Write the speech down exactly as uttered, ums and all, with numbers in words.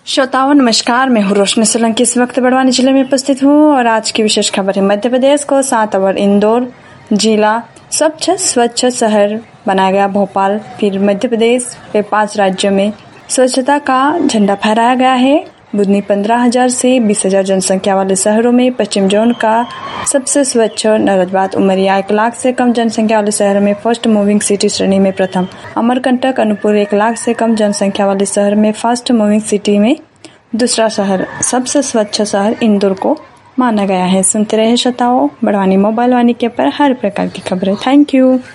श्रोताओं नमस्कार, मैं हूँ रोशनी सोलंकी। इस वक्त बड़वानी जिले में उपस्थित हूँ और आज की विशेष खबर है मध्य प्रदेश को सात अवर इंदौर जिला स्वच्छ स्वच्छ शहर बनाया गया। भोपाल फिर मध्य प्रदेश के पांच राज्यों में स्वच्छता का झंडा फहराया गया है। बुधनी पंद्रह हजार से बीस हजार जनसंख्या वाले शहरों में पश्चिम जोन का सबसे स्वच्छ नरजबाद उमरिया एक लाख से कम जनसंख्या वाले शहरों में फर्स्ट मूविंग सिटी श्रेणी में प्रथम। अमरकंटक अनूपपुर एक लाख से कम जनसंख्या वाले शहर में फर्स्ट मूविंग सिटी में दूसरा शहर। सबसे स्वच्छ शहर इंदौर को माना गया है। सुनते रहे श्रोताओं बड़वानी मोबाइल वानी के पर हर प्रकार की खबरें। Thank you.